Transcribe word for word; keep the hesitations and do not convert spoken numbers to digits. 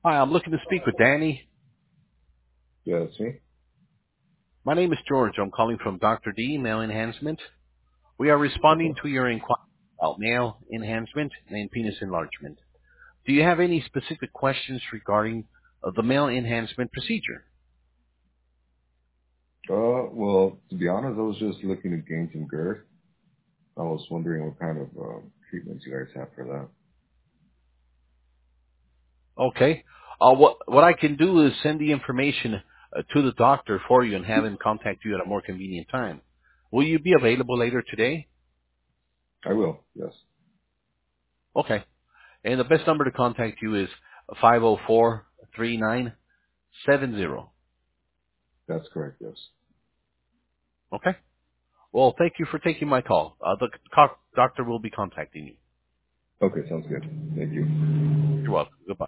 Hi, I'm looking to speak with Danny. Yeah, that's me. My name is George. I'm calling from Doctor D, Male Enhancement. We are responding Okay. to your inquiry about male enhancement and penis enlargement. Do you have any specific questions regarding uh, the male enhancement procedure? Uh, well, to be honest, I was just looking to gain some girth. I was wondering what kind of um, treatments you guys have for that. Okay. Uh, what what I can do is send the information uh, to the doctor for you and have him contact you at a more convenient time. Will you be available later today? I will. Yes, Okay. And the best number to contact you is five oh four, three nine seven zero. that's correct. Yes. Okay? Well, thank you for taking my call. Uh, the co- doctor will be contacting you. Okay, sounds good. Thank you. You're welcome. Goodbye.